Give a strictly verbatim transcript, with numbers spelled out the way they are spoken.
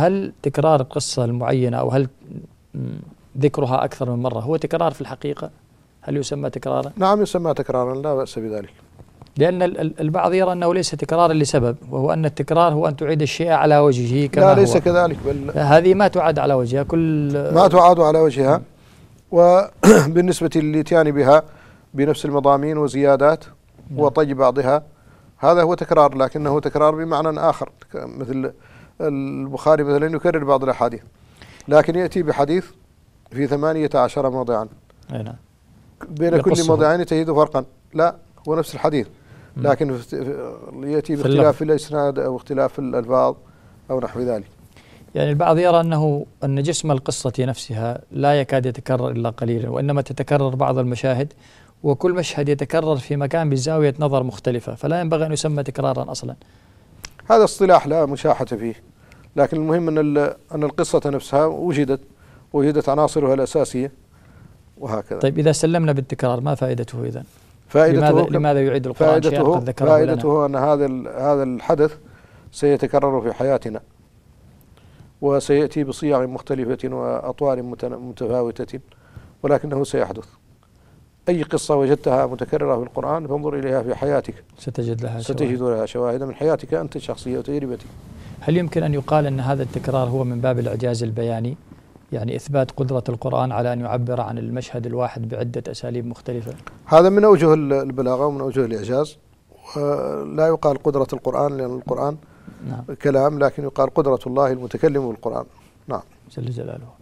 هل تكرار القصة المعينة أو هل ذكرها أكثر من مرة هو تكرار في الحقيقة؟ هل يسمى تكرارا؟ نعم يسمى تكرارا، لا بأس بذلك. لأن البعض يرى أنه ليس تكرارا لسبب، وهو أن التكرار هو أن تعيد الشيء على وجهه كما لا ليس هو. كذلك، بل هذه ما تعاد على وجهها، كل ما تعاد على وجهها. وبالنسبة للإتيان بها بنفس المضامين وزيادات وطي بعضها هذا هو تكرار، لكنه تكرار بمعنى آخر، مثل البخاري مثلا يكرر بعض الأحاديث لكن يأتي بحديث في ثمانية عشر موضعا بين كل موضعين تجد فرقا، لا هو نفس الحديث لكن يأتي باختلاف في الإسناد أو اختلاف الألفاظ أو نحو ذلك. يعني البعض يرى أنه أن جسم القصة نفسها لا يكاد يتكرر إلا قليلا، وإنما تتكرر بعض المشاهد، وكل مشهد يتكرر في مكان بزاوية نظر مختلفة، فلا ينبغي أن يسمى تكرارا أصلا. هذا اصطلاح لا مشاحة فيه، لكن المهم أن أن القصة نفسها وجدت وجدت عناصرها الأساسية وهكذا. طيب إذا سلمنا بالتكرار ما فائدته إذن؟ فائدته لماذا, لماذا يعيد القرآن شيئا قد ذكره لنا؟ فائدته أن هذا هذا الحدث سيتكرر في حياتنا وسيأتي بصيغ مختلفة وأطوار متفاوتة، ولكنه سيحدث. أي قصة وجدتها متكررة في القرآن فانظر إليها في حياتك ستجد لها ستجد شواهد. لها شواهد من حياتك أنت الشخصية وتجربتك. هل يمكن أن يقال أن هذا التكرار هو من باب الإعجاز البياني، يعني إثبات قدرة القرآن على أن يعبر عن المشهد الواحد بعدة أساليب مختلفة؟ هذا من أوجه البلاغة ومن أوجه الإعجاز، ولا يقال قدرة القرآن لأن القرآن نعم. كلام، لكن يقال قدرة الله المتكلم بالقرآن. نعم جل جلاله.